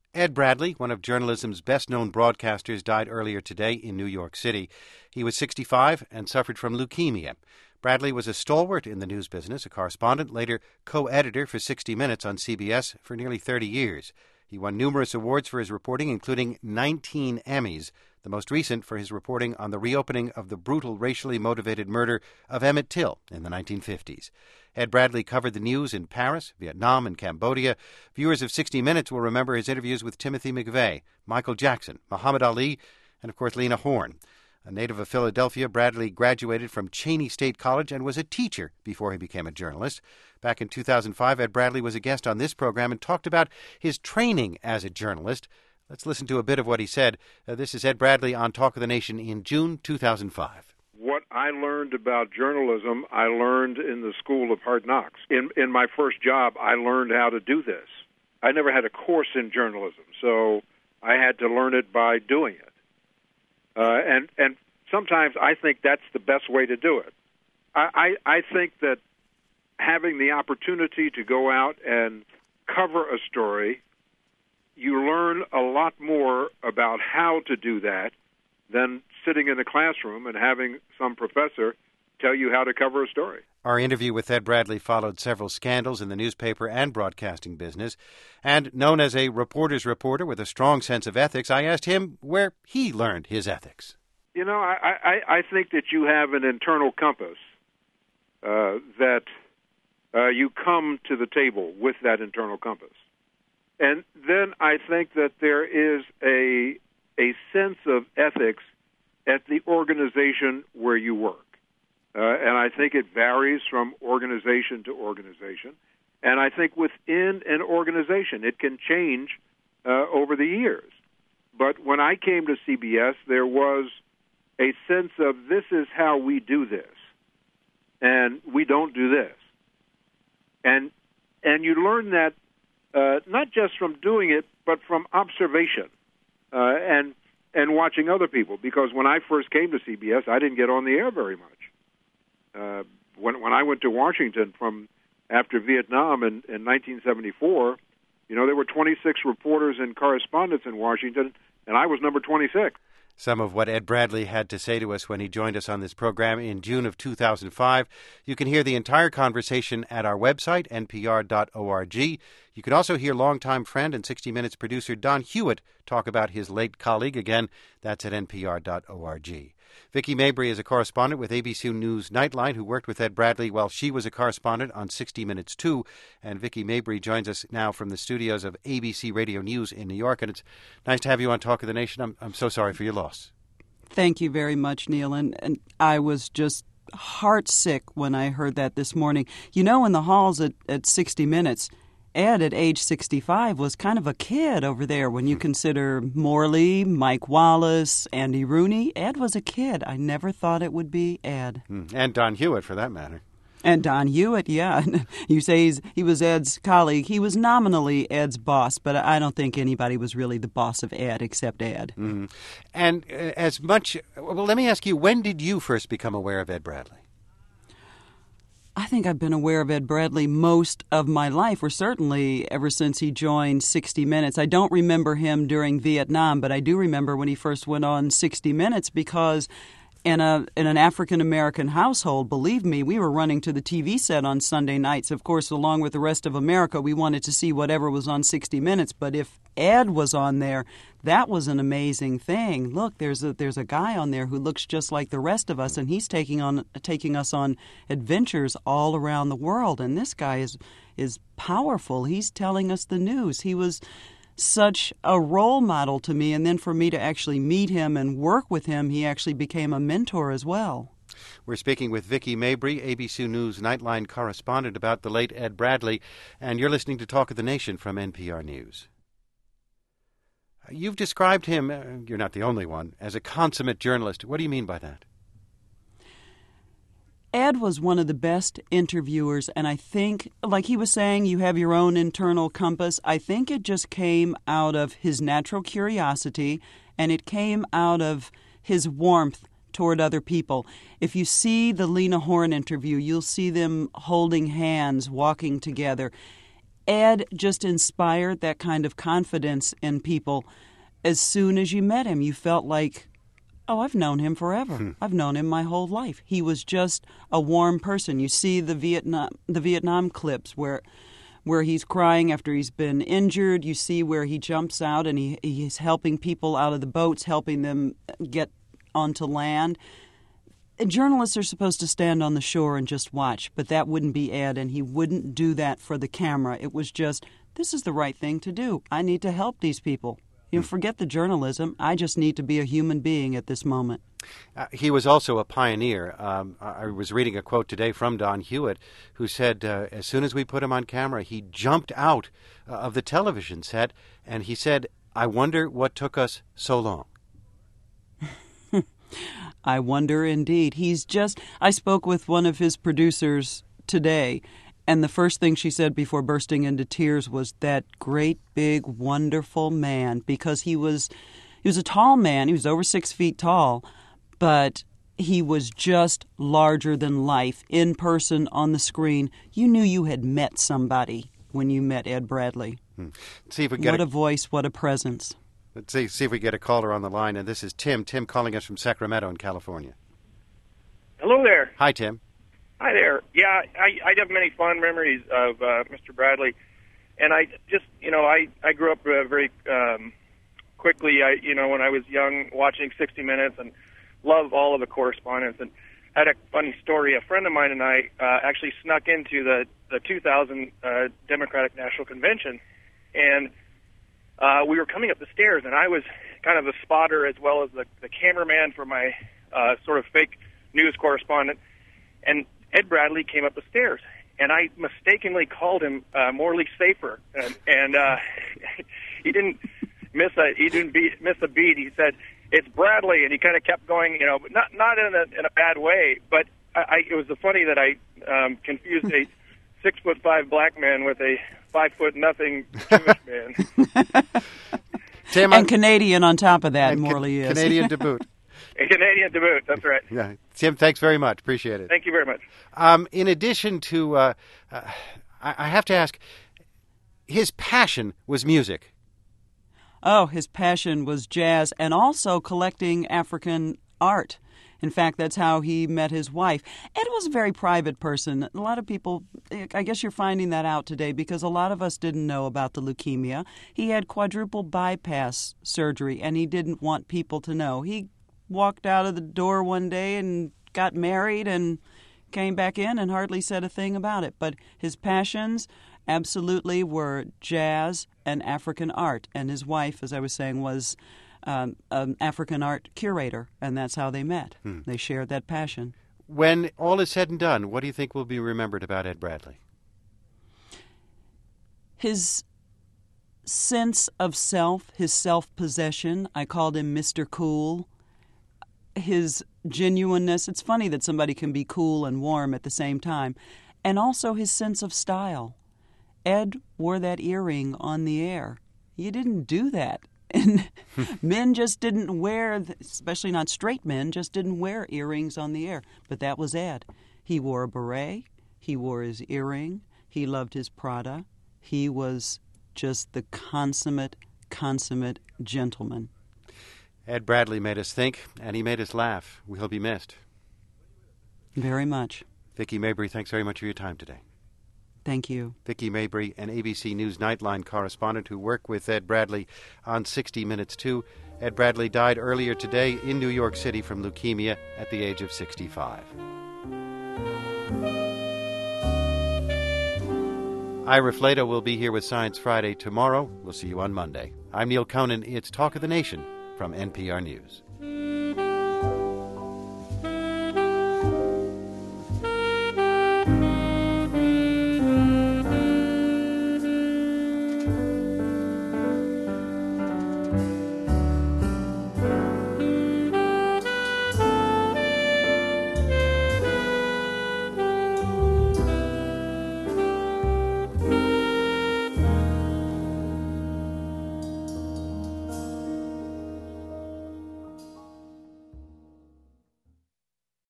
Ed Bradley, one of journalism's best-known broadcasters, died earlier today in New York City. He was 65 and suffered from leukemia. Bradley was a stalwart in the news business, a correspondent, later co-editor for 60 Minutes on CBS for nearly 30 years. He won numerous awards for his reporting, including 19 Emmys, the most recent for his reporting on the reopening of the brutal racially motivated murder of Emmett Till in the 1950s. Ed Bradley covered the news in Paris, Vietnam, and Cambodia. Viewers of 60 Minutes will remember his interviews with Timothy McVeigh, Michael Jackson, Muhammad Ali, and, of course, Lena Horne. A native of Philadelphia, Bradley graduated from Cheney State College and was a teacher before he became a journalist. Back in 2005, Ed Bradley was a guest on this program and talked about his training as a journalist. Let's listen to a bit of what he said. This is Ed Bradley on Talk of the Nation in June 2005. What I learned about journalism, I learned in the School of Hard Knocks. In my first job, I learned how to do this. I never had a course in journalism, so I had to learn it by doing it. And sometimes I think that's the best way to do it. I think that having the opportunity to go out and cover a story, you learn a lot more about how to do that than sitting in a classroom and having some professor tell you how to cover a story. Our interview with Ed Bradley followed several scandals in the newspaper and broadcasting business. And known as a reporter's reporter with a strong sense of ethics, I asked him where he learned his ethics. You know, I think that you have an internal compass that you come to the table with that internal compass. And then I think that there is a sense of ethics at the organization where you work. And I think it varies from organization to organization. And I think within an organization, it can change over the years. But when I came to CBS, there was a sense of this is how we do this, and we don't do this. And you learn that not just from doing it, but from observation and watching other people. Because when I first came to CBS, I didn't get on the air very much. When I went to Washington from after Vietnam in 1974, you know, there were 26 reporters and correspondents in Washington, and I was number 26. Some of what Ed Bradley had to say to us when he joined us on this program in June of 2005. You can hear the entire conversation at our website, npr.org. You can also hear longtime friend and 60 Minutes producer Don Hewitt talk about his late colleague. Again, that's at npr.org. Vicki Mabry is a correspondent with ABC News Nightline who worked with Ed Bradley while she was a correspondent on 60 Minutes too. And Vicki Mabry joins us now from the studios of ABC Radio News in New York. And it's nice to have you on Talk of the Nation. I'm so sorry for your loss. Thank you very much, Neil. And I was just heartsick when I heard that this morning. You know, in the halls at 60 Minutes, Ed, at age 65, was kind of a kid over there. When you consider Morley, Mike Wallace, Andy Rooney, Ed was a kid. I never thought it would be Ed. And Don Hewitt, for that matter. And Don Hewitt, yeah. You say he was Ed's colleague. He was nominally Ed's boss, but I don't think anybody was really the boss of Ed except Ed. Mm-hmm. And let me ask you, when did you first become aware of Ed Bradley? I think I've been aware of Ed Bradley most of my life, or certainly ever since he joined 60 Minutes. I don't remember him during Vietnam, but I do remember when he first went on 60 Minutes because in an African-American household, believe me, we were running to the TV set on Sunday nights. Of course, along with the rest of America, we wanted to see whatever was on 60 Minutes. But if Ed was on there, that was an amazing thing. Look, there's a guy on there who looks just like the rest of us, and he's taking us on adventures all around the world. And this guy is powerful. He's telling us the news. He was such a role model to me, and then for me to actually meet him and work with him, he actually became a mentor as well. We're speaking with Vicki Mabry, ABC News Nightline correspondent, about the late Ed Bradley, and you're listening to Talk of the Nation from NPR News. You've described him, you're not the only one, as a consummate journalist. What do you mean by that? Ed was one of the best interviewers, and I think, like he was saying, you have your own internal compass. I think it just came out of his natural curiosity, and it came out of his warmth toward other people. If you see the Lena Horne interview, you'll see them holding hands, walking together. Ed just inspired that kind of confidence in people. As soon as you met him, you felt like, oh, I've known him forever. I've known him my whole life. He was just a warm person. You see the Vietnam clips where he's crying after he's been injured. You see where he jumps out and he's helping people out of the boats, helping them get onto land. Journalists are supposed to stand on the shore and just watch, but that wouldn't be Ed, and he wouldn't do that for the camera. It was just, this is the right thing to do. I need to help these people. Forget the journalism. I just need to be a human being at this moment. He was also a pioneer. I was reading a quote today from Don Hewitt, who said, as soon as we put him on camera, he jumped out of the television set, and he said, I wonder what took us so long. I wonder indeed. I spoke with one of his producers today, and the first thing she said before bursting into tears was that great, big, wonderful man, because he was a tall man. He was over 6 feet tall, but he was just larger than life in person on the screen. You knew you had met somebody when you met Ed Bradley. See if we get what a voice, what a presence. Let's see if we get a caller on the line, and this is Tim. Tim calling us from Sacramento in California. Hello there. Hi, Tim. Hi there. Yeah, I have many fond memories of Mr. Bradley, and I just, I grew up very quickly. When I was young, watching 60 Minutes, and loved all of the correspondence. And had a funny story. A friend of mine and I actually snuck into the 2000 Democratic National Convention, and we were coming up the stairs, and I was kind of the spotter as well as the cameraman for my sort of fake news correspondent. And Ed Bradley came up the stairs, and I mistakenly called him Morley Safer, and he didn't miss a beat. He said, "It's Bradley," and he kind of kept going, but not in a bad way. But it was funny that I confused a 6'5" black man with a 5'0" Jewish man. Tim, and Canadian on top of that, Morley is. Canadian to boot. A Canadian to boot, that's right. Yeah. Tim, thanks very much. Appreciate it. Thank you very much. In addition to, I have to ask, his passion was music. Oh, his passion was jazz and also collecting African art. In fact, that's how he met his wife. Ed was a very private person. A lot of people, I guess you're finding that out today because a lot of us didn't know about the leukemia. He had quadruple bypass surgery, and he didn't want people to know. He walked out of the door one day and got married and came back in and hardly said a thing about it. But his passions absolutely were jazz and African art. And his wife, as I was saying, was an African art curator, and that's how they met. They shared that passion. When all is said and done, what do you think will be remembered about Ed Bradley? His sense of self, his self-possession. I called him Mr. Cool. His genuineness. It's funny that somebody can be cool and warm at the same time. And also his sense of style. Ed wore that earring on the air. You didn't do that. And men just didn't wear, especially not straight men, just didn't wear earrings on the air. But that was Ed. He wore a beret. He wore his earring. He loved his Prada. He was just the consummate gentleman. Ed Bradley made us think, and he made us laugh. He'll be missed. Very much. Vicki Mabry, thanks very much for your time today. Thank you. Vicki Mabry, an ABC News Nightline correspondent who worked with Ed Bradley on 60 Minutes too. Ed Bradley died earlier today in New York City from leukemia at the age of 65. Ira Flato will be here with Science Friday tomorrow. We'll see you on Monday. I'm Neil Conan. It's Talk of the Nation from NPR News.